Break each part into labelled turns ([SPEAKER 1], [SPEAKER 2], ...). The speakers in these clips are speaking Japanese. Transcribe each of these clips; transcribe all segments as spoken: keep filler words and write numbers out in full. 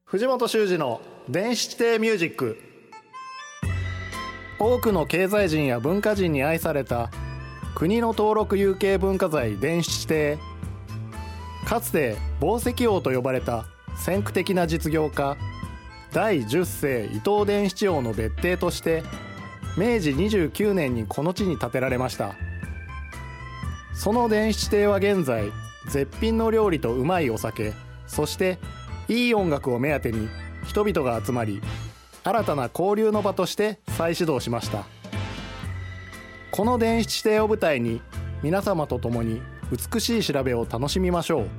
[SPEAKER 1] 藤本修二の電子地底ミュージック。多くの経済人や文化人に愛された国の登録有形文化財電子地底。かつて宝石王と呼ばれた先駆的な実業家第十世伊藤伝七王の別邸としてめいじにじゅうきゅうねんにこの地に建てられました。その電子地底は現在、絶品の料理とうまいお酒、そしていい音楽を目当てに人々が集まり、新たな交流の場として再始動しました。この電子地底を舞台に皆様と共に美しい調べを楽しみましょう。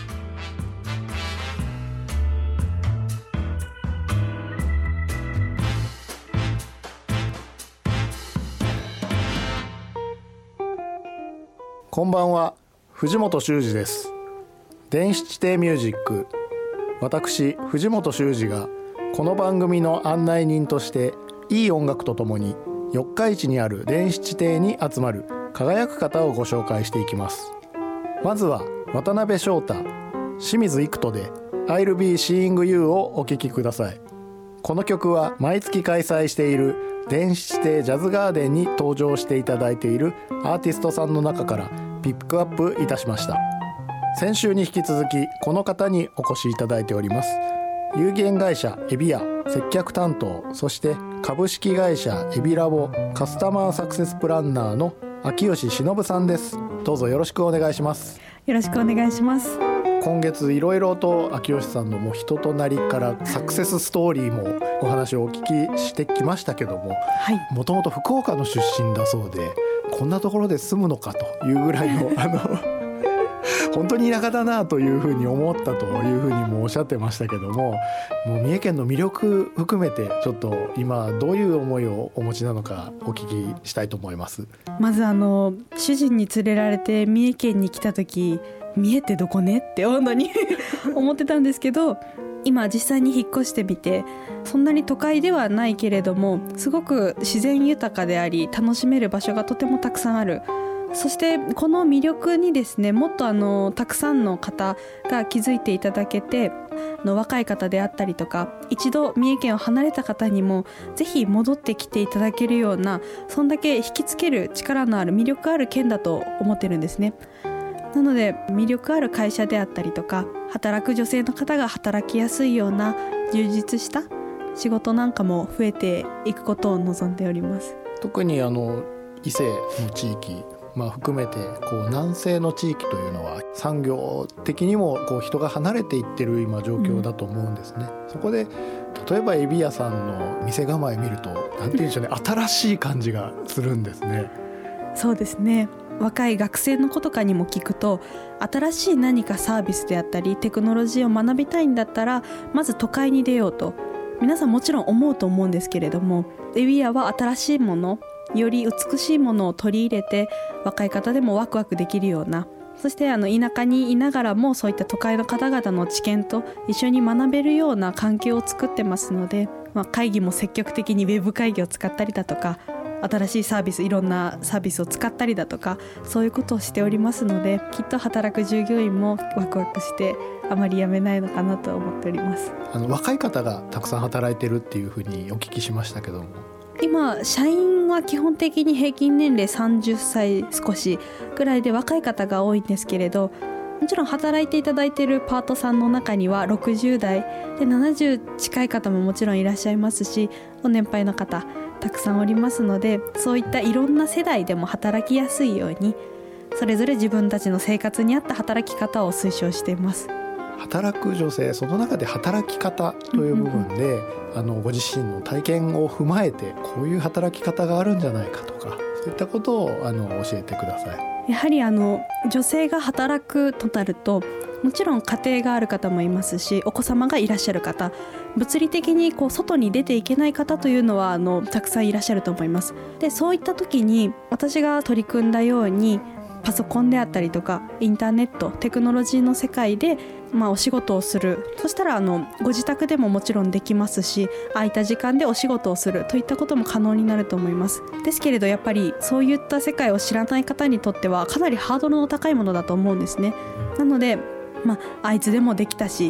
[SPEAKER 1] こんばんは、藤本修二です。電子地底ミュージック。私藤本修二がこの番組の案内人としていい音楽とともに四日市にある電子地底に集まる輝く方をご紹介していきます。まずは渡辺翔太、清水育人で I'll be seeing you をお聴きください。この曲は毎月開催している電子地底ジャズガーデンに登場していただいているアーティストさんの中からピックアップいたしました。先週に引き続きこの方にお越しいただいております。有限会社エビア接客担当、そして株式会社エビラボカスタマーサクセスプランナーの秋吉忍さんです。どうぞよろしくお願いします。
[SPEAKER 2] よろしくお願いします。
[SPEAKER 1] 今月いろいろと秋吉さんのもう人となりからサクセスストーリーもお話をお聞きしてきましたけども、もともと福岡の出身だそうで、こんなところで住むのかというぐらいのあの本当に田舎だなというふうに思ったというふうにもおっしゃってましたけども、もう三重県の魅力含めてちょっと今どういう思いをお持ちなのかお聞きしたいと思います。
[SPEAKER 2] まずあの主人に連れられて三重県に来た時、三重ってどこねって本当に思ってたんですけど、今実際に引っ越してみて、そんなに都会ではないけれどもすごく自然豊かであり楽しめる場所がとてもたくさんある。そしてこの魅力にですね、もっとあのたくさんの方が気づいていただけて、あの若い方であったりとか、一度三重県を離れた方にもぜひ戻ってきていただけるような、そんだけ引きつける力のある魅力ある県だと思ってるんですね。なので魅力ある会社であったりとか、働く女性の方が働きやすいような充実した仕事なんかも増えていくことを望んでおります。
[SPEAKER 1] 特にあの伊勢の地域、まあ、含めてこう南西の地域というのは産業的にもこう人が離れていってる今状況だと思うんですね、うん、そこで例えばエビ屋さんの店構え見るとなんて言うんでしょうね、新しい感じがするんですね。
[SPEAKER 2] そうですね。若い学生の子とかにも聞くと、新しい何かサービスであったりテクノロジーを学びたいんだったらまず都会に出ようと皆さんもちろん思うと思うんですけれども、エビ屋は新しいもの、より美しいものを取り入れて若い方でもワクワクできるような、そしてあの田舎にいながらもそういった都会の方々の知見と一緒に学べるような環境を作ってますので、まあ、会議も積極的にウェブ会議を使ったりだとか、新しいサービス、いろんなサービスを使ったりだとか、そういうことをしておりますので、きっと働く従業員もワクワクしてあまり辞めないのかなと思っております。
[SPEAKER 1] あの若い方がたくさん働いてるっていうふうにお聞きしましたけども、
[SPEAKER 2] 今社員は基本的に平均年齢さんじゅっさい少しぐらいで若い方が多いんですけれど、もちろん働いていただいているパートさんの中にはろくじゅうだいでななじゅう近い方ももちろんいらっしゃいますし、ご年配の方たくさんおりますので、そういったいろんな世代でも働きやすいようにそれぞれ自分たちの生活に合った働き方を推奨しています。
[SPEAKER 1] 働く女性、その中で働き方という部分で、うんうん、あのご自身の体験を踏まえてこういう働き方があるんじゃないかとか、そういったことをあの教えてください。
[SPEAKER 2] やはりあの女性が働くとなると、もちろん家庭がある方もいますし、お子様がいらっしゃる方、物理的にこう外に出ていけない方というのはあのたくさんいらっしゃると思います。で、そういった時に私が取り組んだようにパソコンであったりとかインターネット、テクノロジーの世界でまあお仕事をする。そしたらあのご自宅でももちろんできますし、空いた時間でお仕事をするといったことも可能になると思います。ですけれどやっぱりそういった世界を知らない方にとってはかなりハードルの高いものだと思うんですね。なので、まあ、あいつでもできたし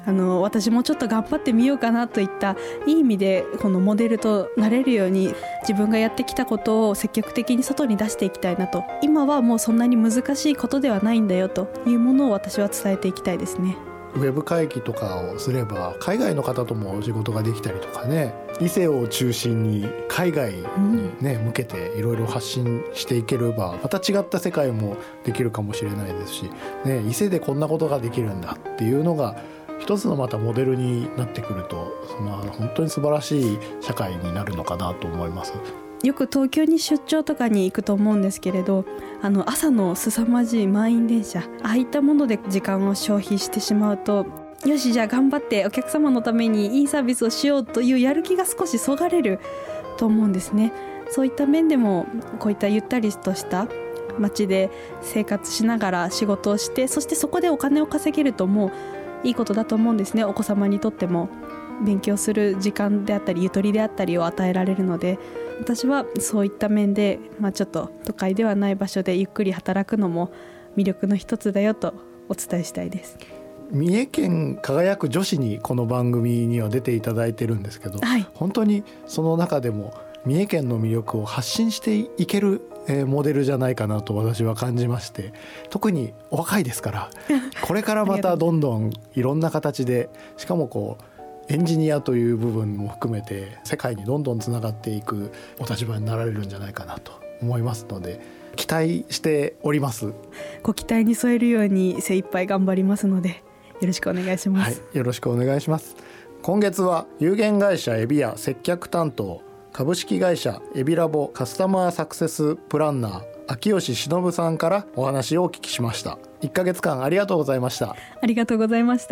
[SPEAKER 2] あの私もちょっと頑張ってみようかなといったいい意味でこのモデルとなれるように自分がやってきたことを積極的に外に出していきたいなと。今はもうそんなに難しいことではないんだよというものを私は伝えていきたいですね。
[SPEAKER 1] ウェブ会議とかをすれば海外の方とも仕事ができたりとかね、異性を中心に海外に、ね、向けていろいろ発信していければまた違った世界もできるかもしれないですし、ね、異性でこんなことができるんだっていうのが一つのまたモデルになってくると、その本当に素晴らしい社会になるのかなと思います。
[SPEAKER 2] よく東京に出張とかに行くと思うんですけれど、あの朝の凄まじい満員電車、ああいったもので時間を消費してしまうと、よしじゃあ頑張ってお客様のためにいいサービスをしようというやる気が少しそがれると思うんですね。そういった面でもこういったゆったりとした街で生活しながら仕事をして、そしてそこでお金を稼げるともういいことだと思うんですね。お子様にとっても勉強する時間であったりゆとりであったりを与えられるので、私はそういった面で、まあ、ちょっと都会ではない場所でゆっくり働くのも魅力の一つだよとお伝えしたいです。
[SPEAKER 1] 三重県輝く女子にこの番組には出ていただいてるんですけど、
[SPEAKER 2] はい、
[SPEAKER 1] 本当にその中でも三重県の魅力を発信していけるモデルじゃないかなと私は感じまして、特にお若いですからこれからまたどんどんいろんな形で、しかもこうエンジニアという部分も含めて世界にどんどんつながっていくお立場になられるんじゃないかなと思いますので、期待しております。
[SPEAKER 2] ご期待に添えるように精一杯頑張りますのでよろしくお願いします。
[SPEAKER 1] はい、よろしくお願いします。今月は有限会社エビア接客担当、株式会社エビラボカスタマーサクセスプランナー秋吉忍さんからお話をお聞きしました。いっかげつかんありがとうございました。
[SPEAKER 2] ありがとうございました。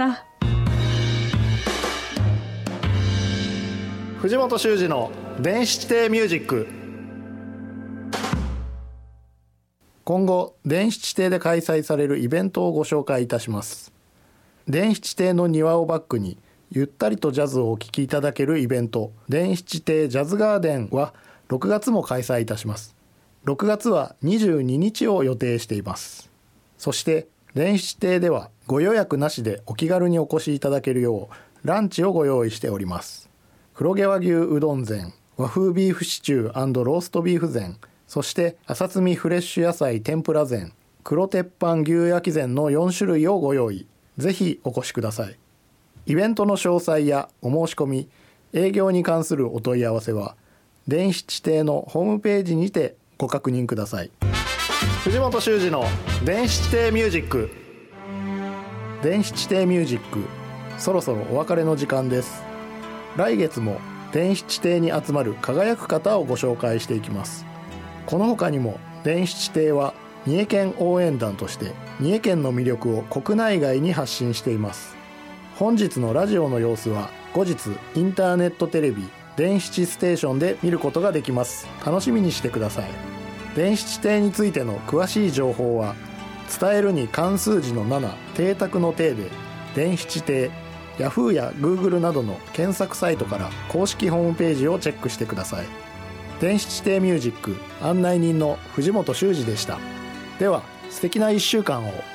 [SPEAKER 1] 藤本修二の電子地底ミュージック。今後電子地底で開催されるイベントをご紹介いたします。電子地底の庭をバックにゆったりとジャズをお聴きいただけるイベント、電子地底ジャズガーデンはろくがつも開催いたします。ろくがつはにじゅうににちを予定しています。そして電子地底ではご予約なしでお気軽にお越しいただけるようランチをご用意しております。黒毛和牛うどん膳、和風ビーフシチュー&ローストビーフ膳、そして朝摘みフレッシュ野菜天ぷら膳、黒鉄板牛焼き膳のよんしゅるいをご用意。ぜひお越しください。イベントの詳細やお申し込み、営業に関するお問い合わせは電子地底のホームページにてご確認ください。藤本修二の電子地底ミュージック。電子地底ミュージック、そろそろお別れの時間です。来月も電子地底に集まる輝く方をご紹介していきます。この他にも電子地底は三重県応援団として三重県の魅力を国内外に発信しています。本日のラジオの様子は後日インターネットテレビ電子地ステーションで見ることができます。楽しみにしてください。電子地底についての詳しい情報は伝えるに漢数字のなな、邸宅の邸で電子地底、ヤフーや Google などの検索サイトから公式ホームページをチェックしてください。電子地底ミュージック案内人の藤本修二でした。では素敵ないっしゅうかんを。